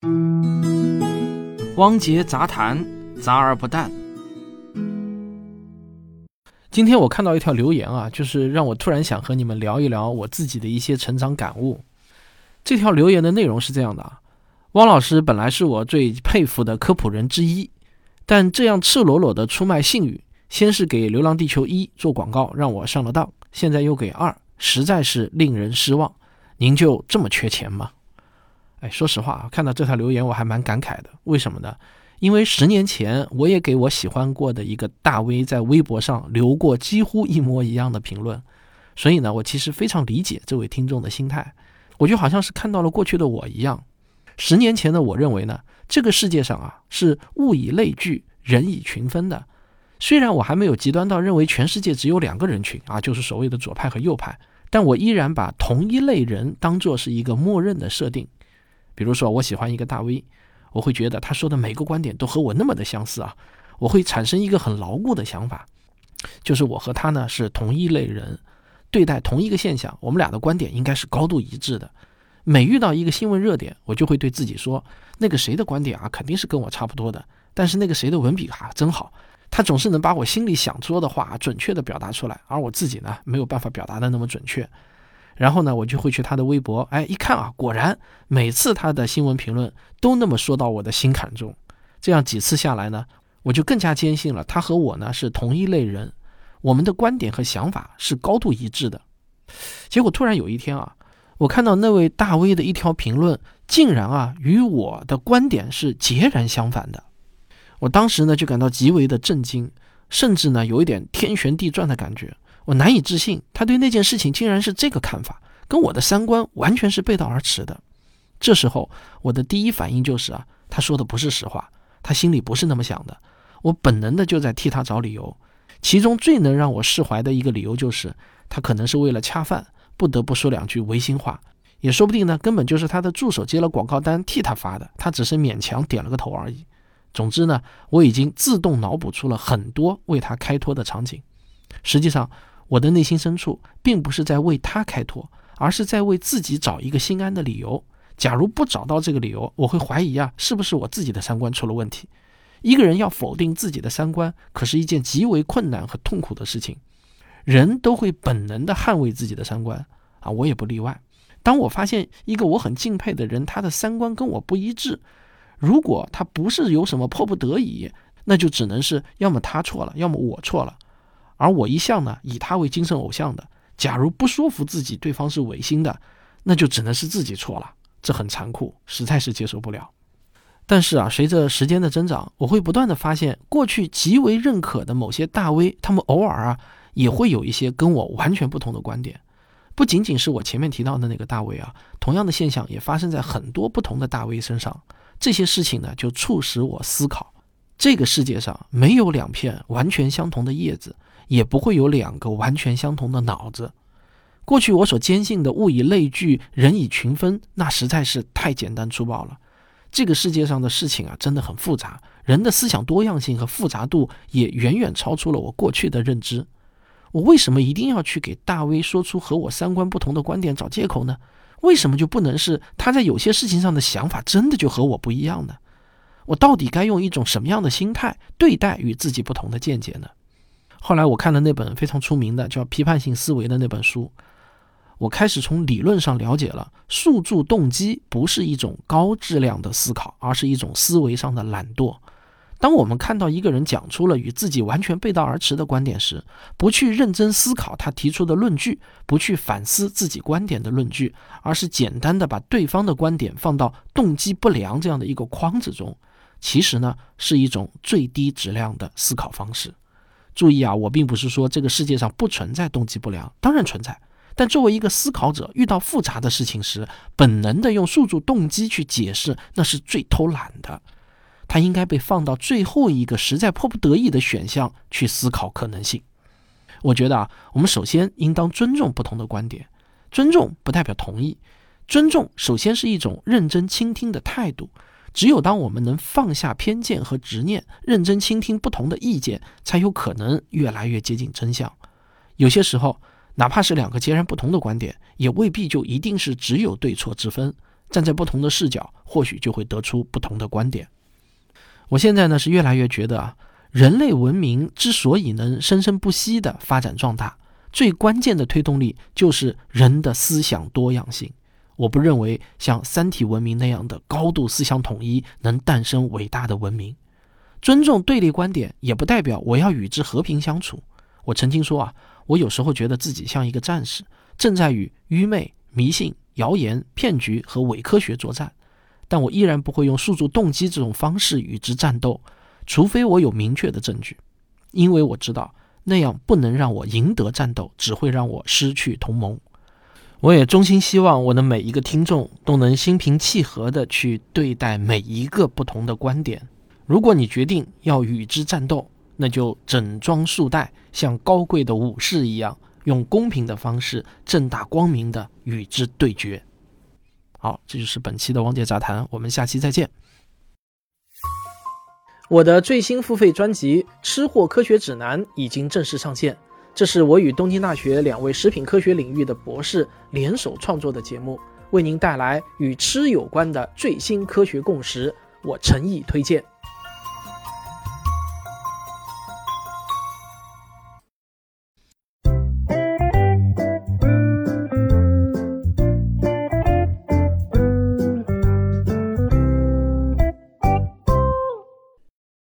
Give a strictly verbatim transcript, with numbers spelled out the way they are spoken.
汪杰杂谈，杂而不淡。今天我看到一条留言啊，就是让我突然想和你们聊一聊我自己的一些成长感悟。这条留言的内容是这样的啊，汪老师本来是我最佩服的科普人之一，但这样赤裸裸的出卖信誉，先是给《流浪地球一》做广告让我上了当，现在又给二，实在是令人失望。您就这么缺钱吗？哎，说实话，看到这条留言我还蛮感慨的。为什么呢？因为十年前我也给我喜欢过的一个大 V 在微博上留过几乎一模一样的评论，所以呢，我其实非常理解这位听众的心态。我就好像是看到了过去的我一样。十年前的我认为呢，这个世界上啊是物以类聚，人以群分的。虽然我还没有极端到认为全世界只有两个人群啊，就是所谓的左派和右派，但我依然把同一类人当作是一个默认的设定。比如说我喜欢一个大 V， 我会觉得他说的每个观点都和我那么的相似啊，我会产生一个很牢固的想法，就是我和他呢是同一类人，对待同一个现象，我们俩的观点应该是高度一致的。每遇到一个新闻热点，我就会对自己说，那个谁的观点啊肯定是跟我差不多的，但是那个谁的文笔啊真好，他总是能把我心里想说的话准确的表达出来，而我自己呢没有办法表达的那么准确。然后呢，我就会去他的微博，哎，一看啊，果然每次他的新闻评论都那么说到我的心坎中。这样几次下来呢，我就更加坚信了他和我呢是同一类人，我们的观点和想法是高度一致的。结果突然有一天啊，我看到那位大 V 的一条评论，竟然啊与我的观点是截然相反的。我当时呢就感到极为的震惊，甚至呢有一点天旋地转的感觉。我难以置信，他对那件事情竟然是这个看法，跟我的三观完全是背道而驰的。这时候我的第一反应就是啊，他说的不是实话，他心里不是那么想的。我本能的就在替他找理由，其中最能让我释怀的一个理由就是，他可能是为了恰饭，不得不说两句违心话，也说不定呢，根本就是他的助手接了广告单替他发的，他只是勉强点了个头而已。总之呢，我已经自动脑补出了很多为他开脱的场景。实际上我的内心深处并不是在为他开脱，而是在为自己找一个心安的理由。假如不找到这个理由，我会怀疑啊，是不是我自己的三观出了问题。一个人要否定自己的三观，可是一件极为困难和痛苦的事情。人都会本能的捍卫自己的三观啊，我也不例外。当我发现一个我很敬佩的人，他的三观跟我不一致，如果他不是有什么迫不得已，那就只能是要么他错了，要么我错了。而我一向呢以他为精神偶像的，假如不说服自己对方是违心的，那就只能是自己错了，这很残酷，实在是接受不了。但是啊，随着时间的增长，我会不断的发现，过去极为认可的某些大 V， 他们偶尔啊也会有一些跟我完全不同的观点。不仅仅是我前面提到的那个大 V 啊，同样的现象也发生在很多不同的大 V 身上。这些事情呢，就促使我思考，这个世界上没有两片完全相同的叶子，也不会有两个完全相同的脑子。过去我所坚信的物以类聚，人以群分，那实在是太简单粗暴了。这个世界上的事情啊，真的很复杂，人的思想多样性和复杂度也远远超出了我过去的认知。我为什么一定要去给大 V 说出和我三观不同的观点找借口呢？为什么就不能是他在有些事情上的想法真的就和我不一样呢？我到底该用一种什么样的心态对待与自己不同的见解呢？后来我看了那本非常出名的叫《批判性思维》的那本书，我开始从理论上了解了诉诸动机不是一种高质量的思考，而是一种思维上的懒惰。当我们看到一个人讲出了与自己完全背道而驰的观点时，不去认真思考他提出的论据，不去反思自己观点的论据，而是简单的把对方的观点放到动机不良这样的一个框子中，其实呢是一种最低质量的思考方式。注意啊，我并不是说这个世界上不存在动机不良，当然存在，但作为一个思考者，遇到复杂的事情时，本能的用诉诸动机去解释，那是最偷懒的。它应该被放到最后一个实在迫不得已的选项去思考可能性。我觉得啊，我们首先应当尊重不同的观点，尊重不代表同意，尊重首先是一种认真倾听的态度。只有当我们能放下偏见和执念，认真倾听不同的意见，才有可能越来越接近真相。有些时候，哪怕是两个截然不同的观点，也未必就一定是只有对错之分。 站在不同的视角，或许就会得出不同的观点。我现在呢是越来越觉得啊，人类文明之所以能生生不息的发展壮大，最关键的推动力就是人的思想多样性。我不认为像三体文明那样的高度思想统一能诞生伟大的文明。尊重对立观点也不代表我要与之和平相处。我曾经说啊，我有时候觉得自己像一个战士，正在与愚昧、迷信、谣言、骗局和伪科学作战，但我依然不会用诉诸动机这种方式与之战斗，除非我有明确的证据，因为我知道那样不能让我赢得战斗，只会让我失去同盟。我也衷心希望我的每一个听众都能心平气和地去对待每一个不同的观点。如果你决定要与之战斗，那就整装束带，像高贵的武士一样，用公平的方式正大光明地与之对决。好，这就是本期的汪姐杂谈，我们下期再见。我的最新付费专辑《吃货科学指南》已经正式上线，这是我与东京大学两位食品科学领域的博士联手创作的节目，为您带来与吃有关的最新科学共识，我诚意推荐。